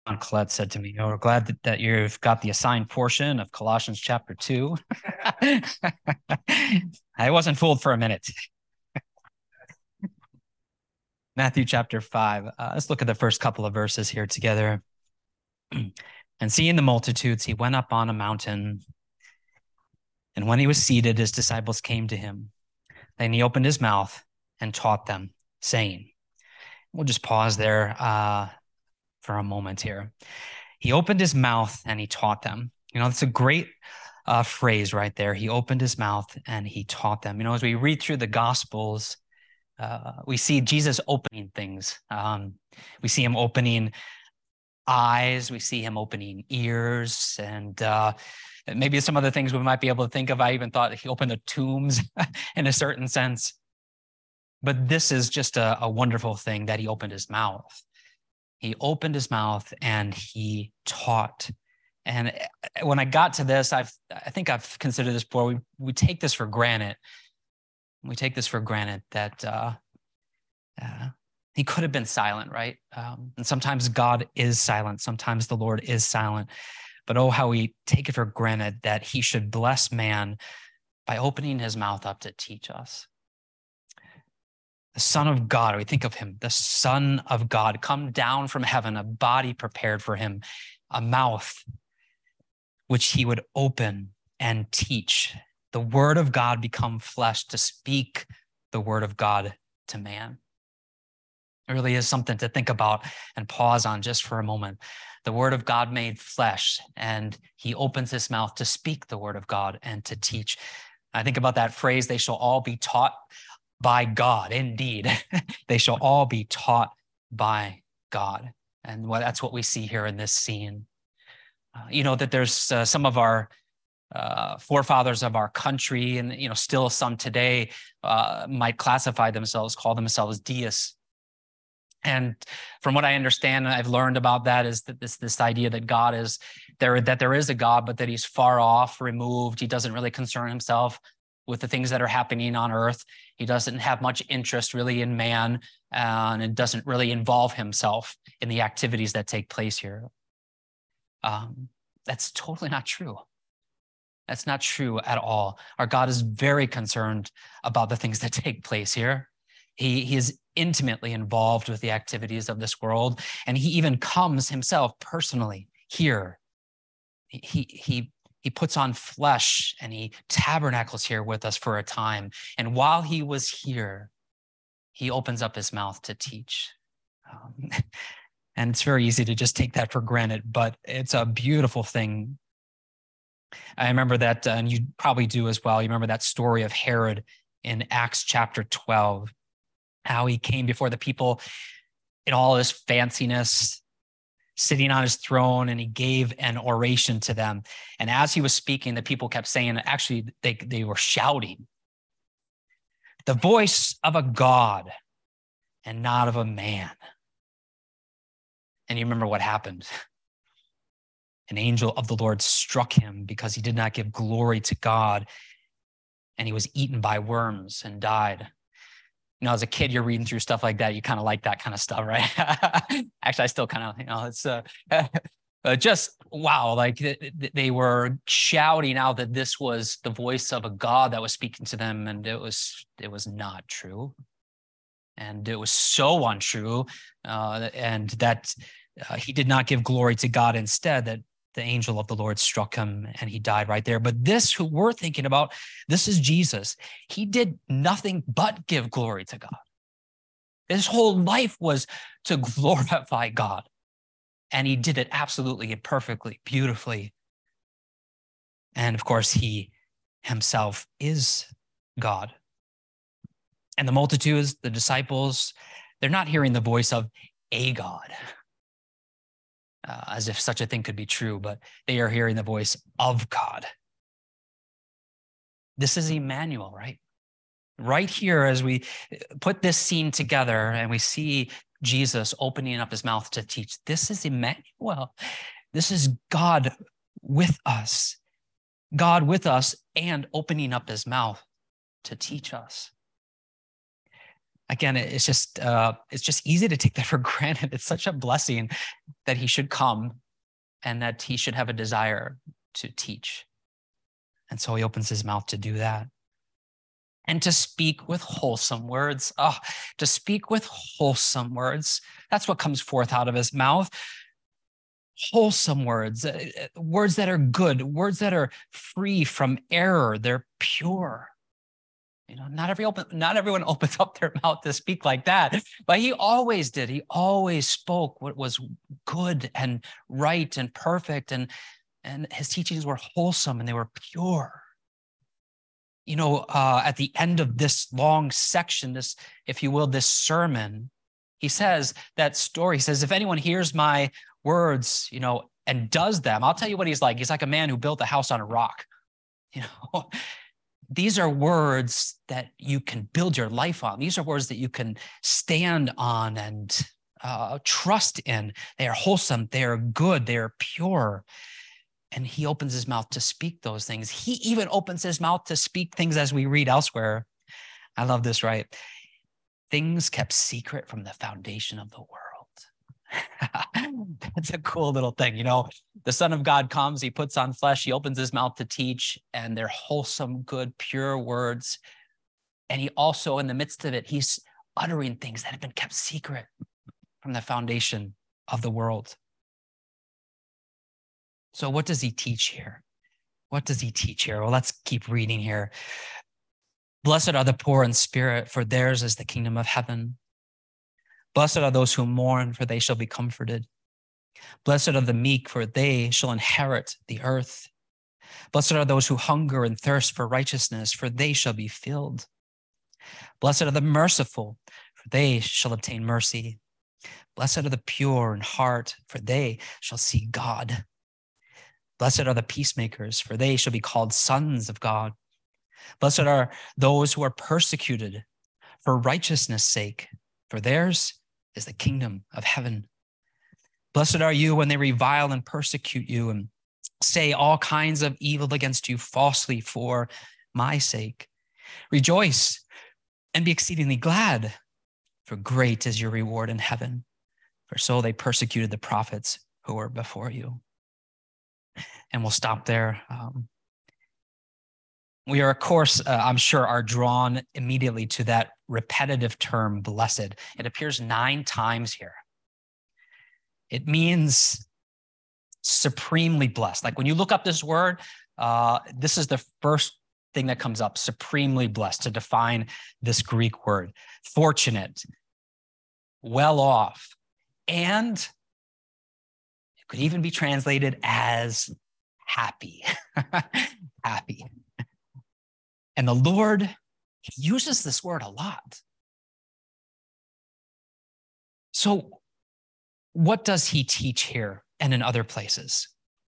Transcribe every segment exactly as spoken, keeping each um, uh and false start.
Colette said to me, "Oh, we're glad that, that you've got the assigned portion of Colossians chapter two." I wasn't fooled for a minute. Matthew chapter five. Uh, let's look at the first couple of verses here together. And seeing the multitudes, he went up on a mountain. And when he was seated, his disciples came to him. Then he opened his mouth and taught them, saying, we'll just pause there uh, for a moment here. He opened his mouth and he taught them. You know, it's a great uh, phrase right there. He opened his mouth and he taught them. You know, as we read through the Gospels, uh, we see Jesus opening things. Um, we see him opening eyes. We see him opening ears. And uh, maybe some other things we might be able to think of. I even thought he opened the tombs in a certain sense. But this is just a, a wonderful thing that he opened his mouth. He opened his mouth and he taught. And when I got to this, I've, I think I've considered this before. We, we take this for granted. We take this for granted that uh, uh, he could have been silent, right? Um, and sometimes God is silent. Sometimes the Lord is silent. But oh, how we take it for granted that he should bless man by opening his mouth up to teach us. The Son of God, we think of him, the Son of God, come down from heaven, a body prepared for him, a mouth which he would open and teach. The word of God become flesh to speak the word of God to man. It really is something to think about and pause on just for a moment. The word of God made flesh, and he opens his mouth to speak the word of God and to teach. I think about that phrase, they shall all be taught by God. Indeed, they shall all be taught by God. And what, that's what we see here in this scene. Uh, you know, that there's uh, some of our uh, forefathers of our country, and, you know, still some today uh, might classify themselves, call themselves deists. And from what I understand, and I've learned about that, is that this, this idea that God is there, that there is a God, but that he's far off, removed. He doesn't really concern himself with the things that are happening on earth. He doesn't have much interest really in man, uh, and it doesn't really involve himself in the activities that take place here. Um, that's totally not true. That's not true at all. Our God is very concerned about the things that take place here. He, he is intimately involved with the activities of this world, and he even comes himself personally here. He, he, he puts on flesh and he tabernacles here with us for a time. And while he was here, he opens up his mouth to teach. Um, and it's very easy to just take that for granted, but it's a beautiful thing. I remember that, uh, and you probably do as well. You remember that story of Herod in Acts chapter twelve, how he came before the people in all his fanciness, sitting on his throne, and he gave an oration to them. And as he was speaking, the people kept saying, actually, they, they were shouting, the voice of a God and not of a man. And you remember what happened. An angel of the Lord struck him because he did not give glory to God, and he was eaten by worms and died. You know, as a kid, you're reading through stuff like that. You kind of like that kind of stuff, right? Actually, I still kind of, you know, it's uh, uh, just, wow. Like th- they were shouting out that this was the voice of a God that was speaking to them. And it was, it was not true. And it was so untrue. Uh, and that uh, he did not give glory to God. Instead, that the angel of the Lord struck him and he died right there. But this who we're thinking about, this is Jesus. He did nothing but give glory to God. His whole life was to glorify God. And he did it absolutely and perfectly, beautifully. And of course, he himself is God. And the multitudes, the disciples, they're not hearing the voice of a God, uh, as if such a thing could be true, but they are hearing the voice of God. This is Emmanuel, right? Right here, as we put this scene together and we see Jesus opening up his mouth to teach, this is Emmanuel. This is God with us. God with us and opening up his mouth to teach us. Again, it's just uh, it's just easy to take that for granted. It's such a blessing that he should come and that he should have a desire to teach. And so he opens his mouth to do that. And to speak with wholesome words. Oh, to speak with wholesome words. That's what comes forth out of his mouth. Wholesome words, uh, words that are good, words that are free from error. They're pure. You know, not every open, not everyone opens up their mouth to speak like that, but he always did. He always spoke what was good and right and perfect, and and his teachings were wholesome and they were pure. You know, uh, at the end of this long section, this, if you will, this sermon, he says that story. He says, if anyone hears my words, you know, and does them, I'll tell you what he's like. He's like a man who built a house on a rock. You know, these are words that you can build your life on. These are words that you can stand on and uh, trust in. They are wholesome. They are good. They are pure. And he opens his mouth to speak those things. He even opens his mouth to speak things as we read elsewhere. I love this, right? Things kept secret from the foundation of the world. That's a cool little thing. You know, the Son of God comes, he puts on flesh, he opens his mouth to teach, and they're wholesome, good, pure words. And he also, in the midst of it, he's uttering things that have been kept secret from the foundation of the world. So what does he teach here? What does he teach here? Well, let's keep reading here. Blessed are the poor in spirit, for theirs is the kingdom of heaven. Blessed are those who mourn, for they shall be comforted. Blessed are the meek, for they shall inherit the earth. Blessed are those who hunger and thirst for righteousness, for they shall be filled. Blessed are the merciful, for they shall obtain mercy. Blessed are the pure in heart, for they shall see God. Blessed are the peacemakers, for they shall be called sons of God. Blessed are those who are persecuted for righteousness' sake, for theirs is the kingdom of heaven. Blessed are you when they revile and persecute you and say all kinds of evil against you falsely for my sake. Rejoice and be exceedingly glad, for great is your reward in heaven. For so they persecuted the prophets who were before you. And we'll stop there. Um, we are, of course, uh, I'm sure, are drawn immediately to that repetitive term, blessed. It appears nine times here. It means supremely blessed. Like when you look up this word, uh, this is the first thing that comes up, supremely blessed, to define this Greek word. Fortunate, well off, and it could even be translated as happy. Happy. And the Lord, he uses this word a lot. So what does he teach here and in other places?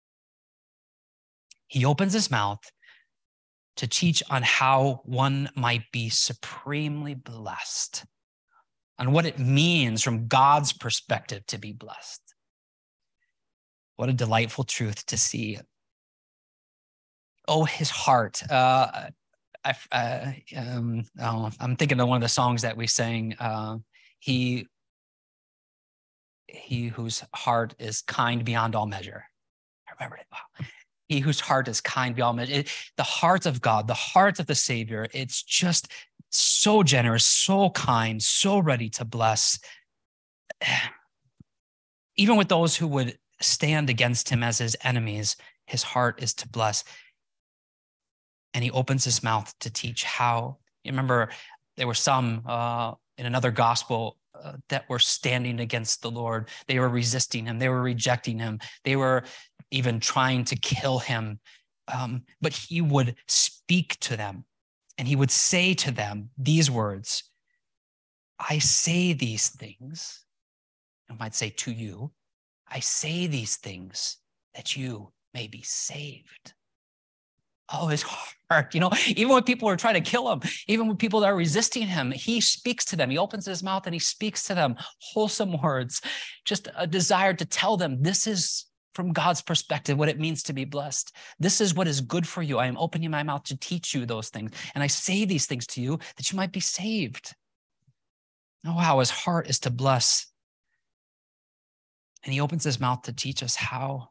He opens his mouth to teach on how one might be supremely blessed, on what it means from God's perspective to be blessed. What a delightful truth to see. Oh, his heart. Uh, I, uh, um, oh, I'm thinking of one of the songs that we sang. Uh, he, he whose heart is kind beyond all measure. I remember it. Wow. He whose heart is kind beyond measure. It, the heart of God, the heart of the Savior. It's just so generous, so kind, so ready to bless. Even with those who would stand against him as his enemies, his heart is to bless. And he opens his mouth to teach how. You remember there were some uh, in another gospel uh, that were standing against the Lord. They were resisting him. They were rejecting him. They were even trying to kill him. Um, but he would speak to them and he would say to them these words, I say these things. I might say to you, I say these things that you may be saved. Oh, his heart, you know, even when people are trying to kill him, even when people are resisting him, he speaks to them. He opens his mouth and he speaks to them wholesome words, just a desire to tell them this is from God's perspective, what it means to be blessed. This is what is good for you. I am opening my mouth to teach you those things. And I say these things to you that you might be saved. Oh, how his heart is to bless. And he opens his mouth to teach us how.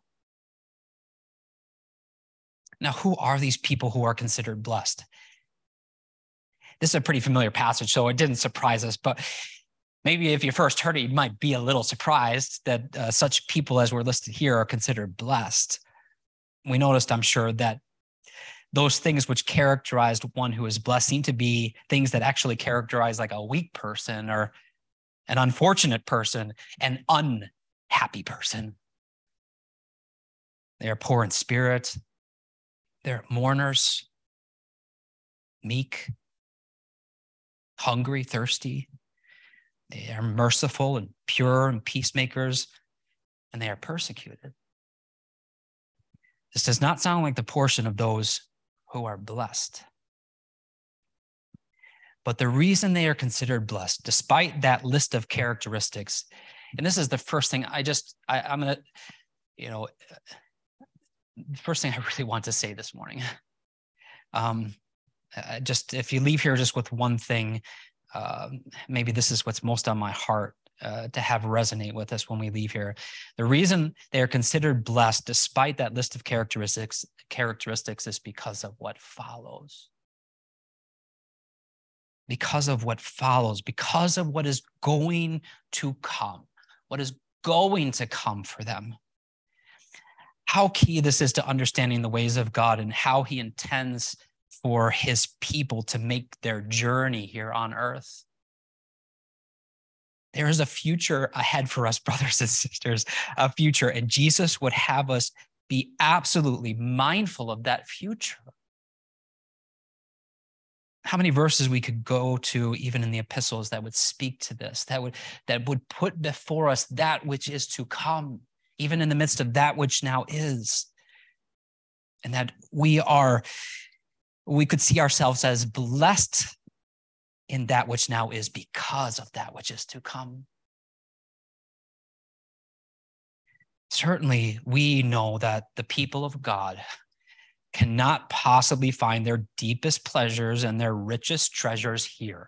Now, who are these people who are considered blessed? This is a pretty familiar passage, so it didn't surprise us, but maybe if you first heard it, you might be a little surprised that uh, such people as were listed here are considered blessed. We noticed, I'm sure, that those things which characterized one who is blessed seem to be things that actually characterize like a weak person or an unfortunate person, an unhappy person. They are poor in spirit. They're mourners, meek, hungry, thirsty. They are merciful and pure and peacemakers, and they are persecuted. This does not sound like the portion of those who are blessed. But the reason they are considered blessed, despite that list of characteristics, and this is the first thing I just, I, I'm going to, you know, the first thing I really want to say this morning. Um, just if you leave here just with one thing, uh, maybe this is what's most on my heart uh, to have resonate with us when we leave here. The reason they are considered blessed, despite that list of characteristics, characteristics, is because of what follows. Because of what follows, because of what is going to come, what is going to come for them. How key this is to understanding the ways of God and how he intends for his people to make their journey here on earth. There is a future ahead for us, brothers and sisters, a future, and Jesus would have us be absolutely mindful of that future. How many verses we could go to even in the epistles that would speak to this, that would, that would put before us that which is to come, even in the midst of that which now is. And that we are, we could see ourselves as blessed in that which now is because of that which is to come. Certainly, we know that the people of God cannot possibly find their deepest pleasures and their richest treasures here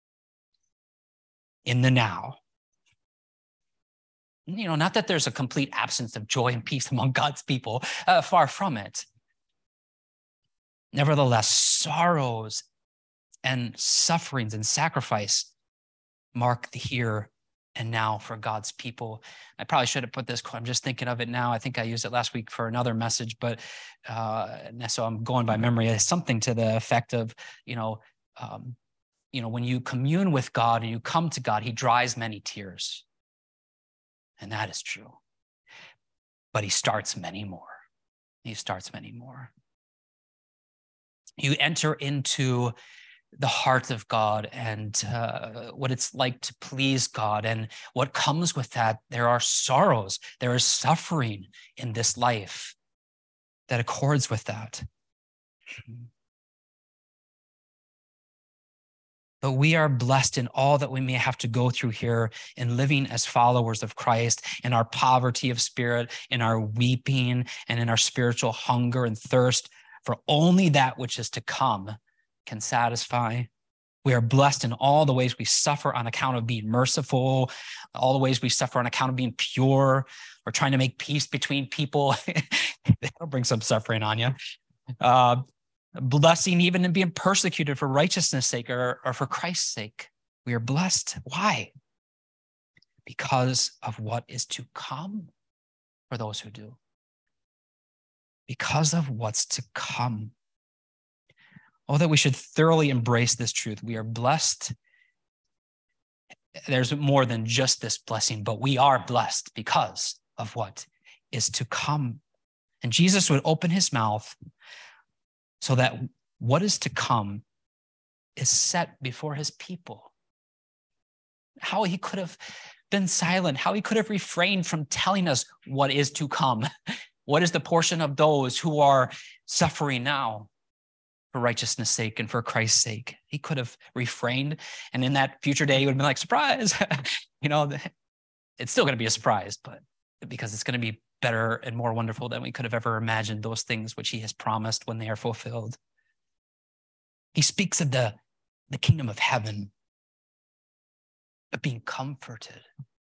in the now. You know, not that there's a complete absence of joy and peace among God's people, uh, far from it. Nevertheless, sorrows and sufferings and sacrifice mark the here and now for God's people. I probably should have put this quote. I'm just thinking of it now. I think I used it last week for another message, but uh, so I'm going by memory. It's something to the effect of, you know, um, you know, when you commune with God and you come to God, he dries many tears. And that is true. But he starts many more. He starts many more. You enter into the heart of God and uh, what it's like to please God. And what comes with that, there are sorrows, there is suffering in this life that accords with that. But we are blessed in all that we may have to go through here in living as followers of Christ, in our poverty of spirit, in our weeping, and in our spiritual hunger and thirst for only that which is to come can satisfy. We are blessed in all the ways we suffer on account of being merciful, all the ways we suffer on account of being pure, or trying to make peace between people. That'll bring some suffering on you. Uh, blessing even in being persecuted for righteousness' sake or, or for Christ's sake. We are blessed. Why? Because of what is to come for those who do. Because of what's to come. Oh, that we should thoroughly embrace this truth. We are blessed. There's more than just this blessing, but we are blessed because of what is to come. And Jesus would open his mouth so that what is to come is set before his people. How he could have been silent, how he could have refrained from telling us what is to come. What is the portion of those who are suffering now? For righteousness' sake and for Christ's sake. He could have refrained, and in that future day, he would have been like, surprise. You know, it's still going to be a surprise, but because it's going to be better and more wonderful than we could have ever imagined, those things which he has promised when they are fulfilled. He speaks of the, the kingdom of heaven. of being comforted,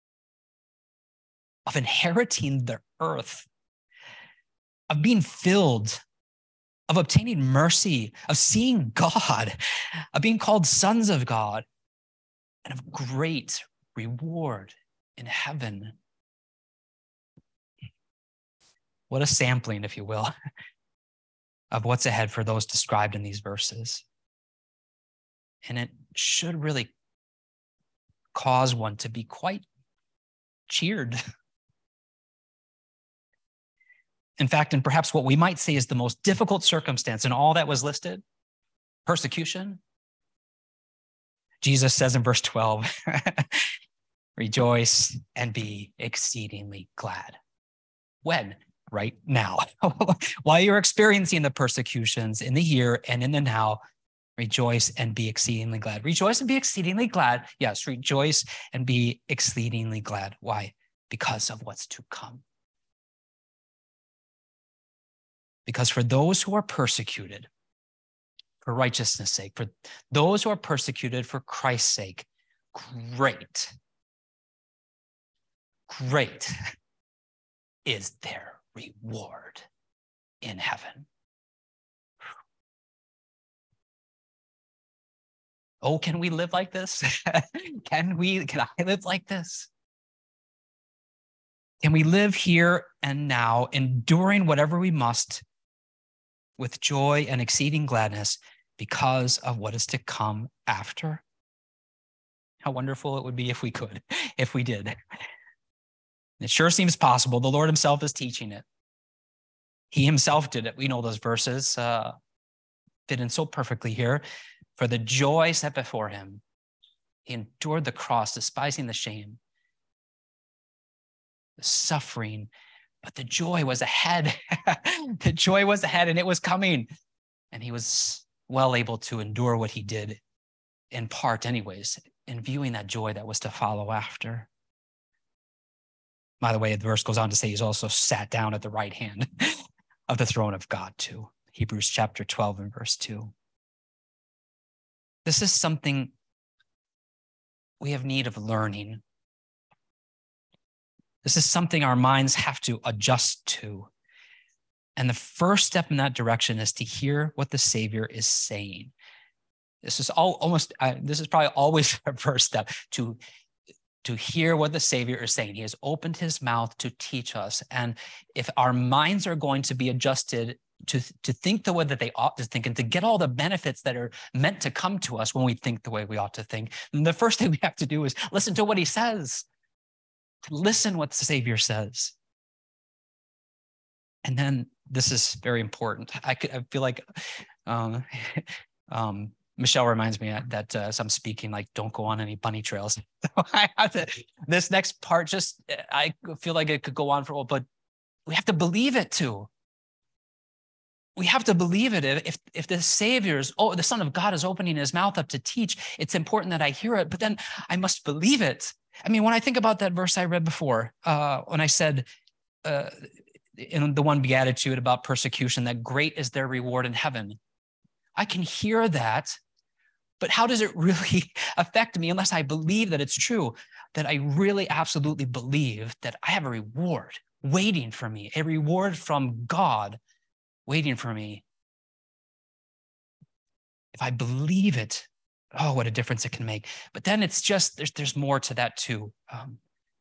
of inheriting the earth, of being filled, of obtaining mercy, of seeing God, of being called sons of God, and of great reward in heaven. What a sampling, if you will, of what's ahead for those described in these verses. And it should really cause one to be quite cheered. In fact, and perhaps what we might say is the most difficult circumstance in all that was listed, persecution. Jesus says in verse twelve, rejoice and be exceedingly glad. When? Right now. While you're experiencing the persecutions in the here and in the now, rejoice and be exceedingly glad. Rejoice and be exceedingly glad. Yes, rejoice and be exceedingly glad. Why? Because of what's to come. Because for those who are persecuted for righteousness' sake, for those who are persecuted for Christ's sake, great, great is their reward in heaven. Oh, can we live like this? Can we, can I live like this? Can we live here and now, enduring whatever we must with joy and exceeding gladness because of what is to come after? How wonderful it would be if we could, if we did. It sure seems possible. The Lord himself is teaching it. He himself did it. We know those verses uh, fit in so perfectly here. For the joy set before him, he endured the cross, despising the shame, the suffering, but the joy was ahead. The joy was ahead and it was coming. And he was well able to endure what he did, in part anyways, in viewing that joy that was to follow after. By the way, the verse goes on to say he's also sat down at the right hand of the throne of God too. Hebrews chapter twelve and verse two. This is something we have need of learning. This is something our minds have to adjust to. And the first step in that direction is to hear what the Savior is saying. This is all almost, uh, this is probably always our first step, to, to hear what the Savior is saying. He has opened his mouth to teach us. And if our minds are going to be adjusted to, to think the way that they ought to think and to get all the benefits that are meant to come to us when we think the way we ought to think, then the first thing we have to do is listen to what he says. Listen what the Savior says. And then this is very important. I, could, I feel like um, um, Michelle reminds me that uh, as I'm speaking, like, don't go on any bunny trails. I have to, this next part, just, I feel like it could go on for a while, but we have to believe it too. We have to believe it. If, if the Savior's, oh, the Son of God is opening his mouth up to teach, it's important that I hear it, but then I must believe it. I mean, when I think about that verse I read before, uh, when I said uh, in the one beatitude about persecution, that great is their reward in heaven, I can hear that, but how does it really affect me unless I believe that it's true, that I really absolutely believe that I have a reward waiting for me, a reward from God waiting for me. If I believe it, oh, what a difference it can make. But then it's just, there's, there's more to that too. Um,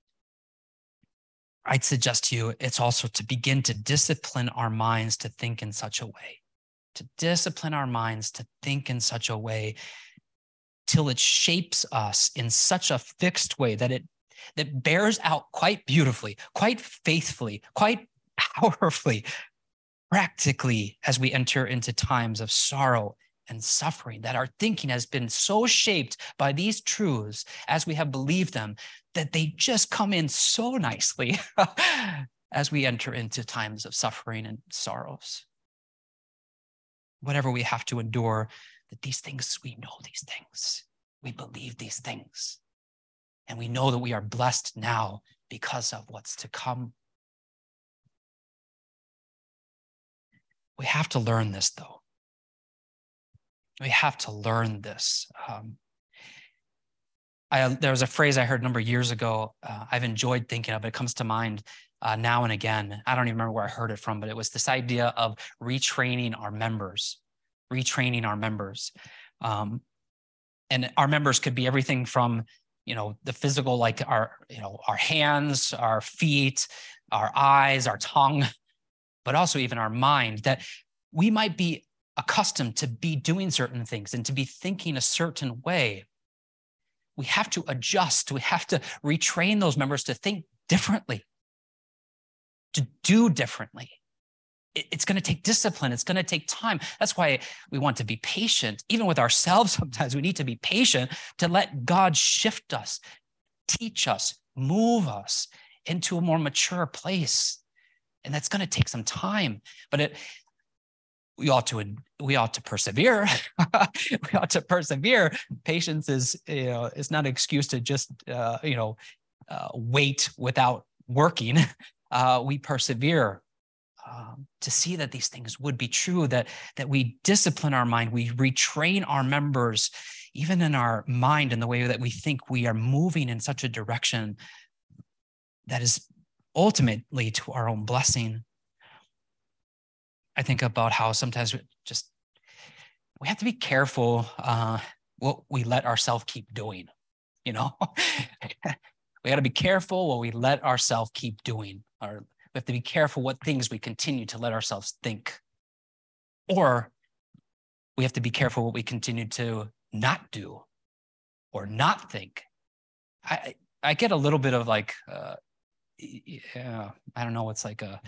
I'd suggest to you, it's also to begin to discipline our minds to think in such a way, to discipline our minds to think in such a way till it shapes us in such a fixed way that it that bears out quite beautifully, quite faithfully, quite powerfully, practically as we enter into times of sorrow and suffering, that our thinking has been so shaped by these truths as we have believed them that they just come in so nicely as we enter into times of suffering and sorrows. Whatever we have to endure, that these things, we know these things, we believe these things, and we know that we are blessed now because of what's to come. We have to learn this, though. We have to learn this. Um, I, there was a phrase I heard a number of years ago. Uh, I've enjoyed thinking of it. It comes to mind uh, now and again. I don't even remember where I heard it from, but it was this idea of retraining our members, retraining our members. Um, and our members could be everything from, you know, the physical, like our, you know, our hands, our feet, our eyes, our tongue, but also even our mind, that we might be accustomed to be doing certain things and to be thinking a certain way. We have to adjust. We have to retrain those members to think differently, to do differently. It's going to take discipline. It's going to take time. That's why we want to be patient. Even with ourselves, sometimes we need to be patient to let God shift us, teach us, move us into a more mature place. And that's going to take some time. But it, we ought to we ought to persevere. We ought to persevere. Patience is, you know, it's not an excuse to just uh, you know uh, wait without working. Uh, we persevere um, to see that these things would be true. That that we discipline our mind. We retrain our members, even in our mind, in the way that we think. We are moving in such a direction that is ultimately to our own blessing. I think about how sometimes we just, we have to be careful uh, what we let ourselves keep doing, you know? We got to be careful what we let ourselves keep doing. Or we have to be careful what things we continue to let ourselves think. Or we have to be careful what we continue to not do or not think. I, I get a little bit of like, uh, yeah, I don't know, it's like a,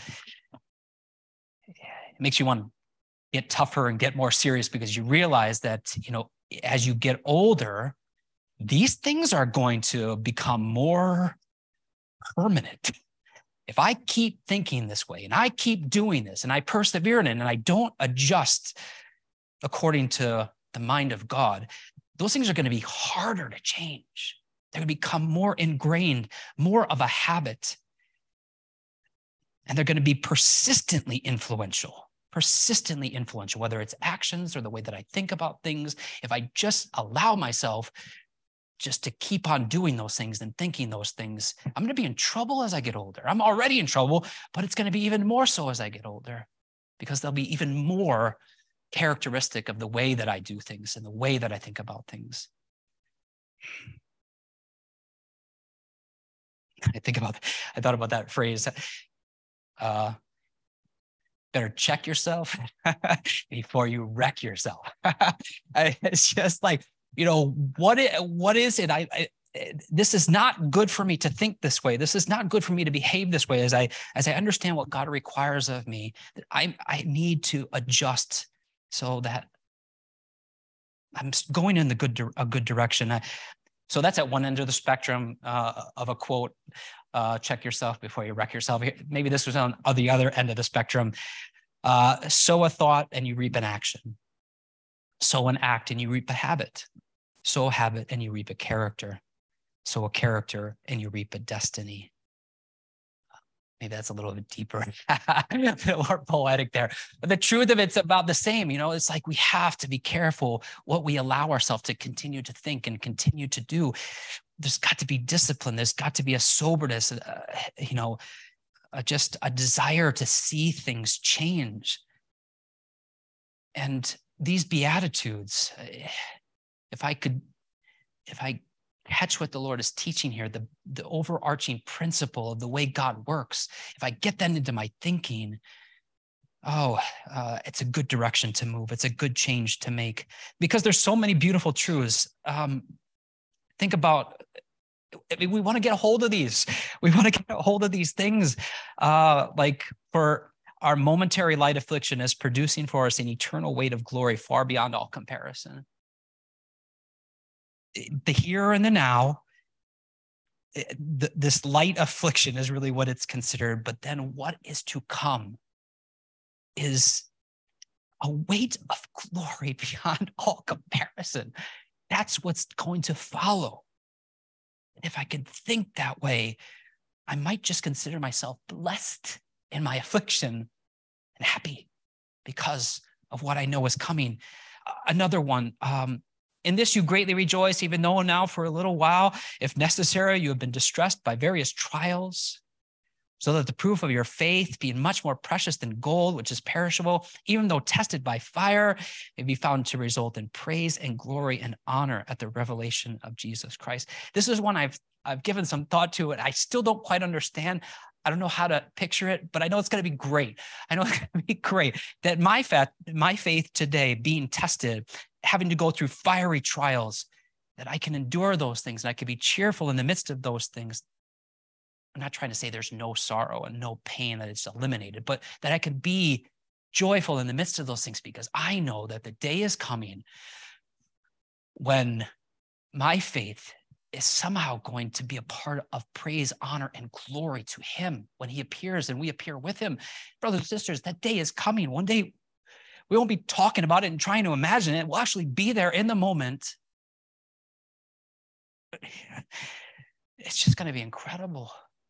it makes you want to get tougher and get more serious, because you realize that, you know, as you get older, these things are going to become more permanent. If I keep thinking this way and I keep doing this and I persevere in it and I don't adjust according to the mind of God, those things are going to be harder to change. They're going to become more ingrained, more of a habit. And they're going to be persistently influential, persistently influential, whether it's actions or the way that I think about things. If I just allow myself just to keep on doing those things and thinking those things, I'm going to be in trouble as I get older. I'm already in trouble, but it's going to be even more so as I get older, because they'll be even more characteristic of the way that I do things and the way that I think about things. I think about, I thought about that phrase. Uh, better check yourself before you wreck yourself. It's just like, you know, what it, what is it? I, I this is not good for me to think this way. This is not good for me to behave this way. As I as I understand what God requires of me, that I I need to adjust so that I'm going in the good a good direction. I, so that's at one end of the spectrum uh, of a quote. Uh, check yourself before you wreck yourself. Maybe this was on, on the other end of the spectrum. Uh, sow a thought and you reap an action. Sow an act and you reap a habit. Sow a habit and you reap a character. Sow a character and you reap a destiny. Maybe that's a little bit deeper, a bit more poetic there. But the truth of it's about the same. You know, it's like we have to be careful what we allow ourselves to continue to think and continue to do. There's got to be discipline. There's got to be a soberness, uh, you know, uh, just a desire to see things change. And these Beatitudes, if I could, if I catch what the Lord is teaching here, the, the overarching principle of the way God works, if I get that into my thinking, oh, uh, it's a good direction to move. It's a good change to make, because there's so many beautiful truths. Um, think about, I mean, we want to get a hold of these. We want to get a hold of these things. Uh, like for our momentary light affliction is producing for us an eternal weight of glory far beyond all comparison. The here and the now, the, this light affliction is really what it's considered. But then what is to come is a weight of glory beyond all comparison. That's what's going to follow. And if I could think that way, I might just consider myself blessed in my affliction and happy because of what I know is coming. Uh, another one, um, In this you greatly rejoice, even though now for a little while, if necessary, you have been distressed by various trials, so that the proof of your faith, being much more precious than gold, which is perishable, even though tested by fire, may be found to result in praise and glory and honor at the revelation of Jesus Christ. This is one I've I've given some thought to, and I still don't quite understand. I don't know how to picture it, but I know it's going to be great. I know it's going to be great that my faith, my faith today being tested, having to go through fiery trials, that I can endure those things and I can be cheerful in the midst of those things. I'm not trying to say there's no sorrow and no pain, that it's eliminated, but that I can be joyful in the midst of those things, because I know that the day is coming when my faith is somehow going to be a part of praise, honor, and glory to him when he appears and we appear with him. Brothers and sisters, that day is coming. One day we won't be talking about it and trying to imagine it. We'll actually be there in the moment. It's just going to be incredible.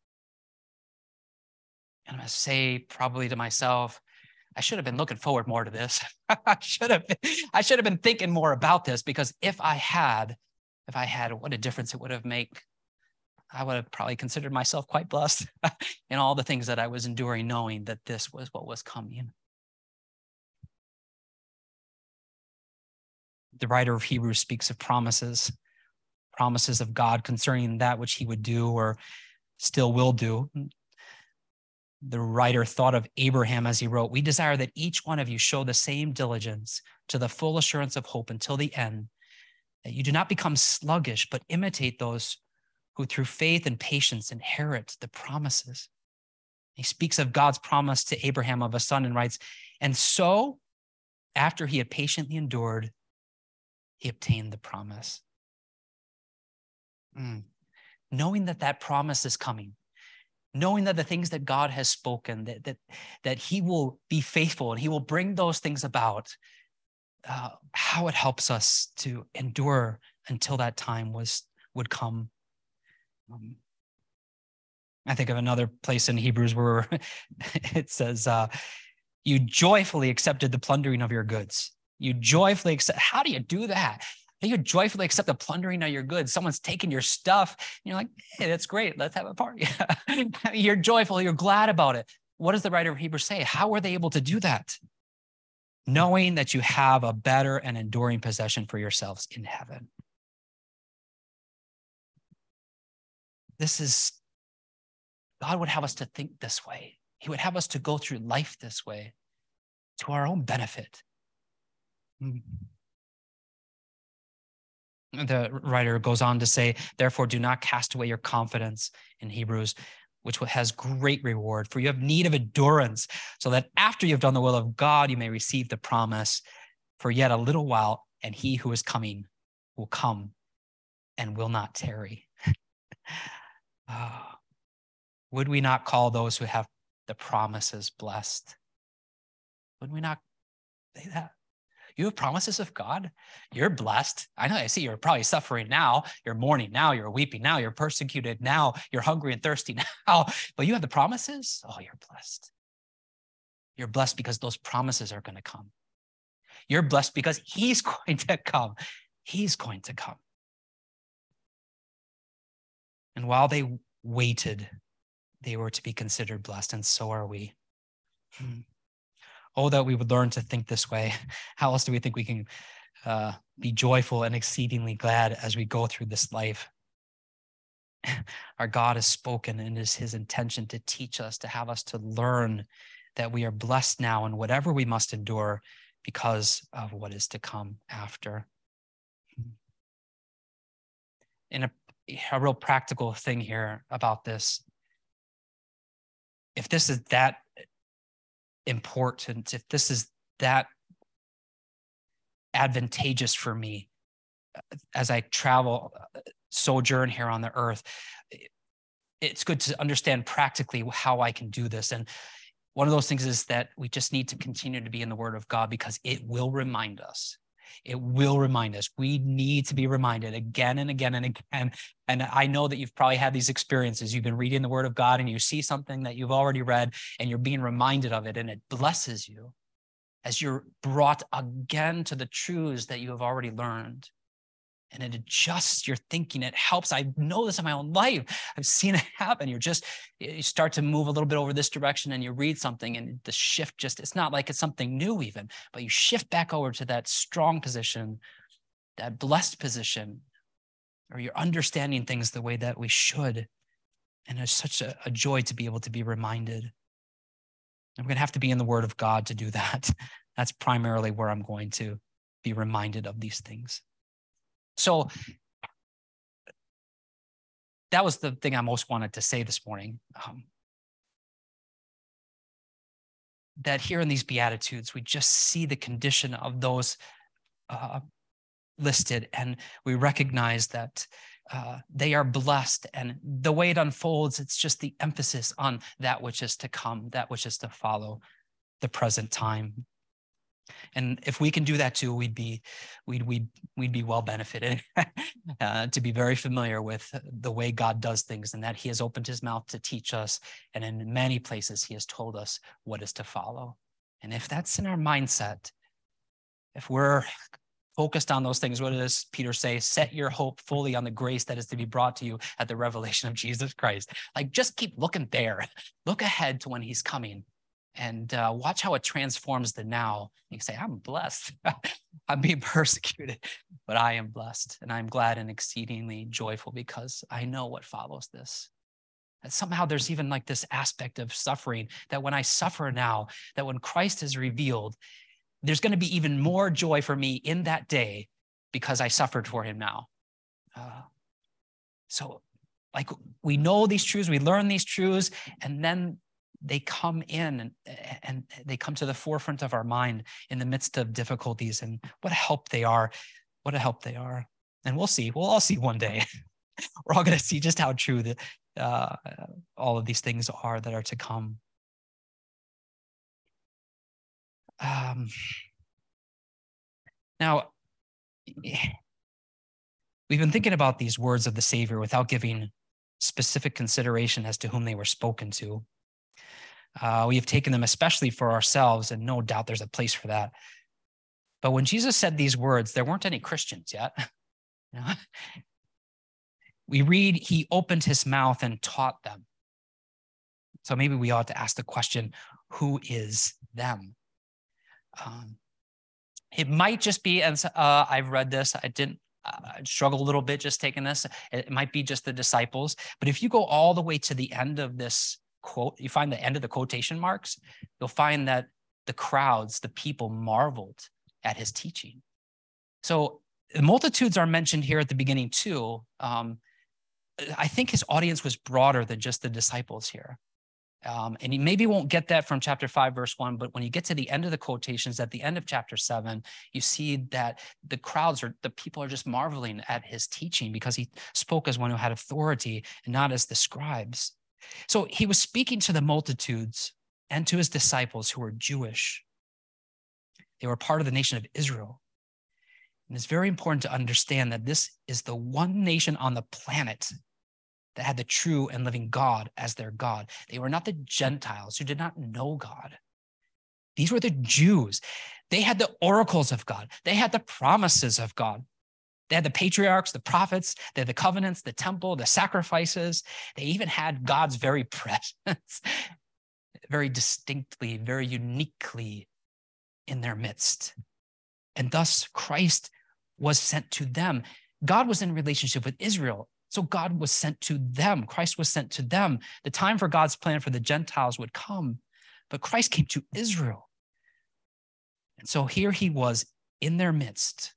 And I'm going to say probably to myself, I should have been looking forward more to this. I should have been, I should have been thinking more about this, because if I had, if I had, what a difference it would have made. I would have probably considered myself quite blessed in all the things that I was enduring, knowing that this was what was coming. The writer of Hebrews speaks of promises, promises of God concerning that which he would do or still will do. The writer thought of Abraham as he wrote, "We desire that each one of you show the same diligence to the full assurance of hope until the end, that you do not become sluggish, but imitate those who through faith and patience inherit the promises." He speaks of God's promise to Abraham of a son and writes, "And so, after he had patiently endured, he obtained the promise." Mm. Knowing that that promise is coming, knowing that the things that God has spoken, that, that, that he will be faithful and he will bring those things about, uh, how it helps us to endure until that time was would come. Um, I think of another place in Hebrews where it says, uh, you joyfully accepted the plundering of your goods. You joyfully accept. How do you do that? You joyfully accept the plundering of your goods. Someone's taking your stuff. And you're like, hey, that's great. Let's have a party. You're joyful. You're glad about it. What does the writer of Hebrews say? How were they able to do that? Knowing that you have a better and enduring possession for yourselves in heaven. This is, God would have us to think this way. He would have us to go through life this way to our own benefit. The writer goes on to say, therefore, do not cast away your confidence in Hebrews, which has great reward, for you have need of endurance, so that after you've done the will of God, you may receive the promise. For yet a little while, and he who is coming will come and will not tarry. Oh, would we not call those who have the promises blessed? Would we not say that? You have promises of God. You're blessed. I know, I see you're probably suffering now. You're mourning now. You're weeping now. You're persecuted now. You're hungry and thirsty now. But you have the promises. Oh, you're blessed. You're blessed because those promises are going to come. You're blessed because he's going to come. He's going to come. And while they waited, they were to be considered blessed, and so are we. Hmm. Oh, that we would learn to think this way. How else do we think we can uh, be joyful and exceedingly glad as we go through this life? Our God has spoken, and it is his intention to teach us, to have us to learn that we are blessed now in whatever we must endure because of what is to come after. In a, a real practical thing here about this, if this is that important, if this is that advantageous for me as I travel, sojourn here on the earth, it's good to understand practically how I can do this. And one of those things is that we just need to continue to be in the Word of God, because it will remind us. It will remind us. We need to be reminded again and again and again. And I know that you've probably had these experiences. You've been reading the Word of God and you see something that you've already read and you're being reminded of it, and it blesses you as you're brought again to the truths that you have already learned. and it adjusts your thinking. It helps. I know this in my own life. I've seen it happen. You're just, you start to move a little bit over this direction and you read something and the shift just, it's not like it's something new even, but you shift back over to that strong position, that blessed position, or you're understanding things the way that we should. And it's such a, a joy to be able to be reminded. And we're going to have to be in the Word of God to do that. That's primarily where I'm going to be reminded of these things. So that was the thing I most wanted to say this morning. Um, that here in these Beatitudes, we just see the condition of those uh, listed, and we recognize that uh, they are blessed. And the way it unfolds, it's just the emphasis on that which is to come, that which is to follow the present time. And if we can do that too, we'd be, we'd, we'd, we'd be well benefited uh, to be very familiar with the way God does things, and that he has opened his mouth to teach us. And in many places, he has told us what is to follow. And if that's in our mindset, if we're focused on those things, what does Peter say? Set your hope fully on the grace that is to be brought to you at the revelation of Jesus Christ. Like, just keep looking there. Look ahead to when he's coming. And uh, watch how it transforms the now. You can say, I'm blessed. I'm being persecuted, but I am blessed. And I'm glad and exceedingly joyful because I know what follows this. That somehow there's even like this aspect of suffering, that when I suffer now, that when Christ is revealed, there's going to be even more joy for me in that day because I suffered for him now. Uh, so like we know these truths, we learn these truths, and then they come in and, and they come to the forefront of our mind in the midst of difficulties, and what a help they are. What a help they are. And we'll see. We'll all see one day. We're all going to see just how true that uh, all of these things are that are to come. Um, now, we've been thinking about these words of the Savior without giving specific consideration as to whom they were spoken to. Uh, we have taken them especially for ourselves, and no doubt there's a place for that. But when Jesus said these words, there weren't any Christians yet. You know? We read, he opened his mouth and taught them. So maybe we ought to ask the question, who is them? Um, it might just be, and uh, I've read this, I didn't uh, struggle a little bit just taking this. It might be just the disciples. But if you go all the way to the end of this quote, you find the end of the quotation marks, you'll find that the crowds, the people marveled at his teaching. So the multitudes are mentioned here at the beginning too. Um, I think his audience was broader than just the disciples here. Um, and you maybe won't get that from chapter five, verse one, but when you get to the end of the quotations, at the end of chapter seven, you see that the crowds are, the people are just marveling at his teaching because he spoke as one who had authority and not as the scribes. So he was speaking to the multitudes and to his disciples who were Jewish. They were part of the nation of Israel. And it's very important to understand that this is the one nation on the planet that had the true and living God as their God. They were not the Gentiles who did not know God. These were the Jews. They had the oracles of God. They had the promises of God. They had the patriarchs, the prophets, they had the covenants, the temple, the sacrifices. They even had God's very presence, very distinctly, very uniquely in their midst. And thus Christ was sent to them. God was in relationship with Israel, so God was sent to them. Christ was sent to them. The time for God's plan for the Gentiles would come, but Christ came to Israel. And so here he was in their midst,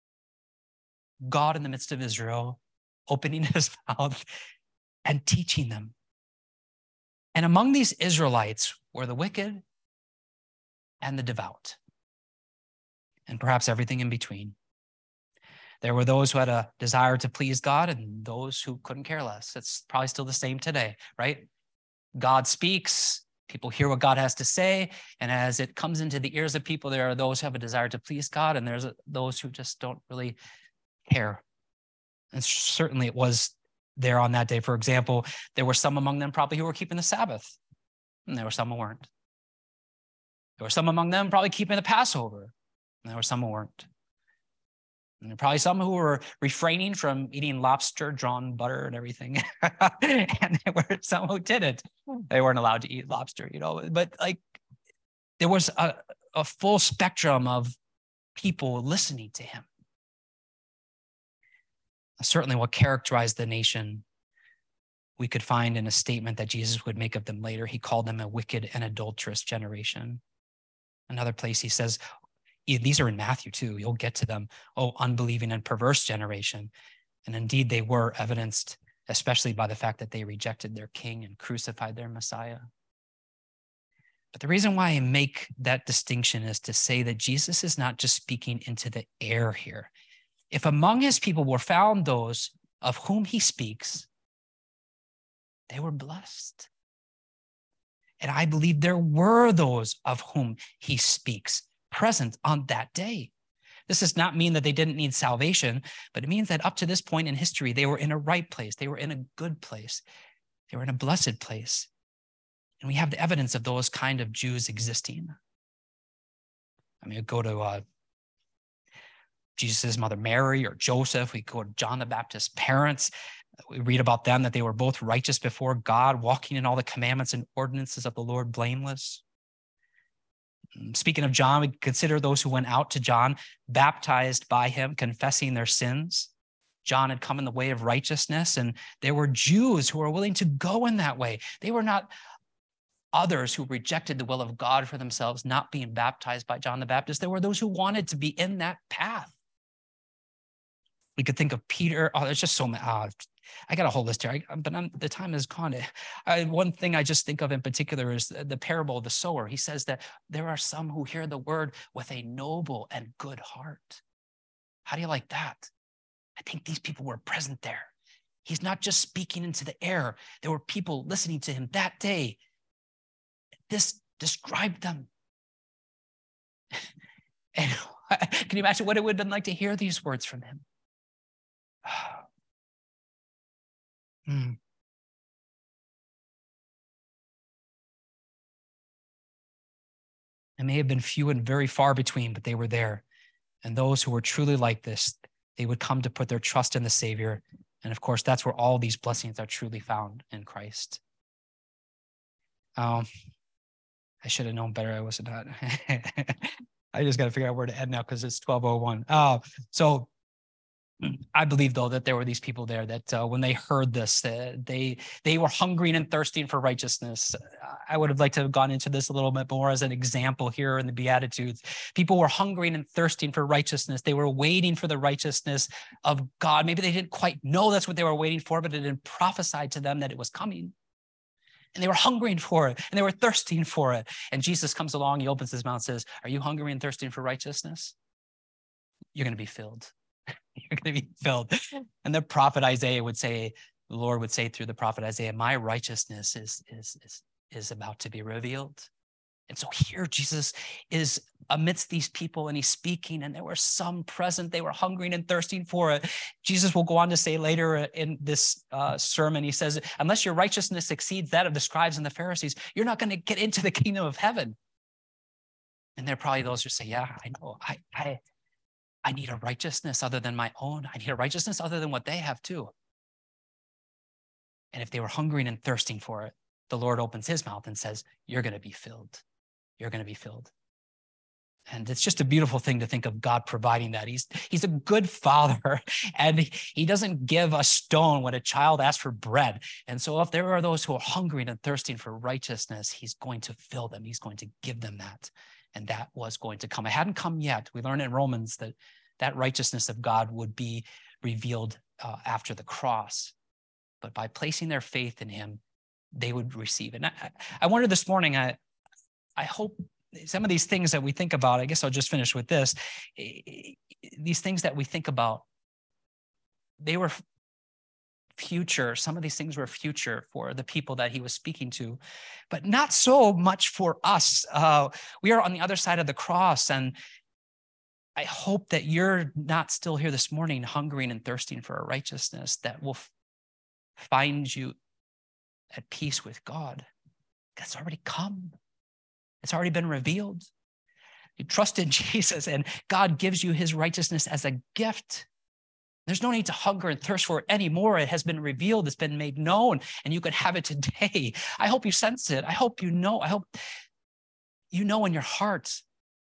God in the midst of Israel, opening his mouth and teaching them. And among these Israelites were the wicked and the devout, and perhaps everything in between. There were those who had a desire to please God and those who couldn't care less. It's probably still the same today, right? God speaks, people hear what God has to say, and as it comes into the ears of people, there are those who have a desire to please God, and there's those who just don't really care. And certainly it was there on that day. For example, there were some among them probably who were keeping the Sabbath, and there were some who weren't. There were some among them probably keeping the Passover, and there were some who weren't. And there are probably some who were refraining from eating lobster, drawn butter, and everything. And there were some who didn't. They weren't allowed to eat lobster, you know. But like, there was a, a full spectrum of people listening to him. Certainly what characterized the nation, we could find in a statement that Jesus would make of them later. He called them a wicked and adulterous generation. Another place he says, these are in Matthew too, you'll get to them, oh, unbelieving and perverse generation. And indeed they were, evidenced especially by the fact that they rejected their king and crucified their Messiah. But the reason why I make that distinction is to say that Jesus is not just speaking into the air here. If among his people were found those of whom he speaks, they were blessed. And I believe there were those of whom he speaks present on that day. This does not mean that they didn't need salvation, but it means that up to this point in history, they were in a right place. They were in a good place. They were in a blessed place. And we have the evidence of those kind of Jews existing. I mean, go to uh, Jesus' mother Mary or Joseph. We go to John the Baptist's parents. We read about them that they were both righteous before God, walking in all the commandments and ordinances of the Lord blameless. Speaking of John, we consider those who went out to John, baptized by him, confessing their sins. John had come in the way of righteousness, and there were Jews who were willing to go in that way. They were not others who rejected the will of God for themselves, not being baptized by John the Baptist. There were those who wanted to be in that path. We could think of Peter. Oh, there's just so many. Uh, I got a whole list here, I, but I'm, the time is gone. I, one thing I just think of in particular is the, the parable of the sower. He says that there are some who hear the word with a noble and good heart. How do you like that? I think these people were present there. He's not just speaking into the air. There were people listening to him that day. This described them. And can you imagine what it would have been like to hear these words from him? Hmm. It may have been few and very far between, but they were there. And those who were truly like this, they would come to put their trust in the Savior. And of course, that's where all these blessings are truly found in Christ. Um, I should have known better. I wasn't. I just got to figure out where to end now because it's twelve oh one. Uh, so I believe, though, that there were these people there that uh, when they heard this, uh, they they were hungering and thirsting for righteousness. I would have liked to have gone into this a little bit more as an example here in the Beatitudes. People were hungering and thirsting for righteousness. They were waiting for the righteousness of God. Maybe they didn't quite know that's what they were waiting for, but it had been prophesied to them that it was coming. And they were hungering for it, and they were thirsting for it. And Jesus comes along, he opens his mouth and says, are you hungry and thirsting for righteousness? You're going to be filled. You're going to be filled. And the prophet Isaiah would say, the Lord would say through the prophet Isaiah, my righteousness is, is, is, is about to be revealed. And so here Jesus is amidst these people and he's speaking, and there were some present. They were hungering and thirsting for it. Jesus will go on to say later in this uh, sermon, he says, unless your righteousness exceeds that of the scribes and the Pharisees, you're not going to get into the kingdom of heaven. And there are probably those who say, yeah, I know. I, I, I need a righteousness other than my own. I need a righteousness other than what they have too. And if they were hungering and thirsting for it, the Lord opens his mouth and says, you're going to be filled. You're going to be filled. And it's just a beautiful thing to think of God providing that. He's, he's a good father, and he doesn't give a stone when a child asks for bread. And so if there are those who are hungry and thirsting for righteousness, he's going to fill them. He's going to give them that. And that was going to come. It hadn't come yet. We learn in Romans that that righteousness of God would be revealed uh, after the cross. But by placing their faith in him, they would receive it. And I, I wonder this morning, I, I hope some of these things that we think about, I guess I'll just finish with this. These things that we think about, they were future. Some of these things were future for the people that he was speaking to, but not so much for us. Uh, we are on the other side of the cross, and I hope that you're not still here this morning hungering and thirsting for a righteousness that will f- find you at peace with God. That's already come. It's already been revealed. You trust in Jesus, and God gives you his righteousness as a gift. There's no need to hunger and thirst for it anymore. It has been revealed. It's been made known, and you could have it today. I hope you sense it. I hope you know. I hope you know in your heart,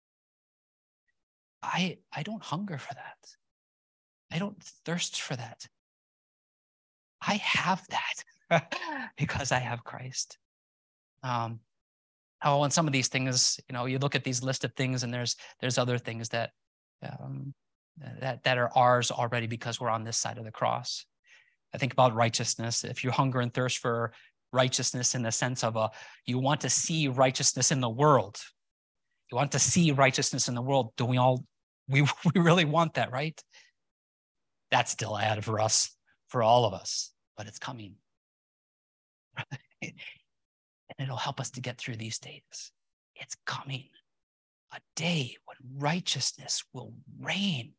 I, I don't hunger for that. I don't thirst for that. I have that because I have Christ. Um, oh, and some of these things, you know, you look at these list of things, and there's there's other things that um, that that are ours already because we're on this side of the cross. I think about righteousness. If you hunger and thirst for righteousness in the sense of a, you want to see righteousness in the world. You want to see righteousness in the world. Do we all, we, we really want that, right? That's still ahead for us, for all of us, but it's coming. And it'll help us to get through these days. It's coming. A day when righteousness will reign.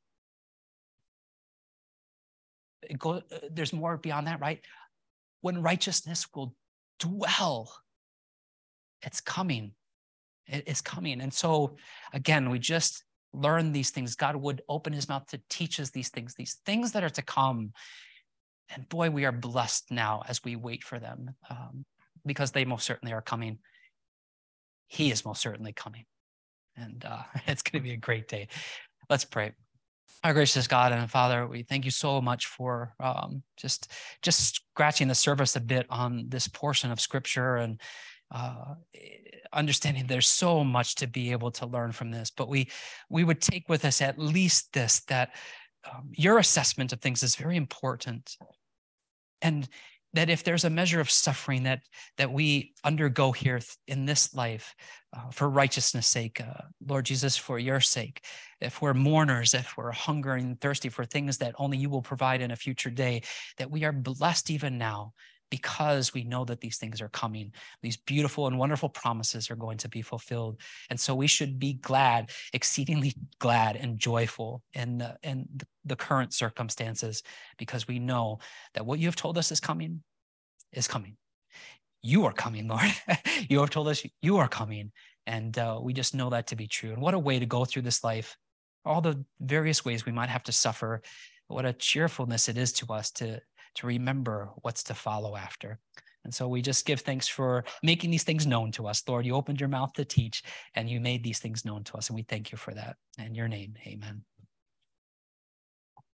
It go, uh, there's more beyond that, right? When righteousness will dwell. It's coming. It is coming. And so, again, we just learn these things. God would open his mouth to teach us these things, these things that are to come. And boy, we are blessed now as we wait for them, um, because they most certainly are coming. He is most certainly coming. And uh, it's going to be a great day. Let's pray. Our gracious God and Father, we thank you so much for um, just, just scratching the surface a bit on this portion of Scripture, and uh, understanding there's so much to be able to learn from this. But we, we would take with us at least this, that um, your assessment of things is very important. And that if there's a measure of suffering that that we undergo here in this life uh, for righteousness' sake, uh, Lord Jesus, for your sake, if we're mourners, if we're hungering and thirsty for things that only you will provide in a future day, that we are blessed even now because we know that these things are coming. These beautiful and wonderful promises are going to be fulfilled. And so we should be glad, exceedingly glad and joyful in the, in the current circumstances, because we know that what you have told us is coming, is coming. You are coming, Lord. You have told us you are coming. And uh, we just know that to be true. And what a way to go through this life, all the various ways we might have to suffer. What a cheerfulness it is to us to to remember what's to follow after. And so we just give thanks for making these things known to us. Lord, you opened your mouth to teach, and you made these things known to us, and we thank you for that. In your name, amen.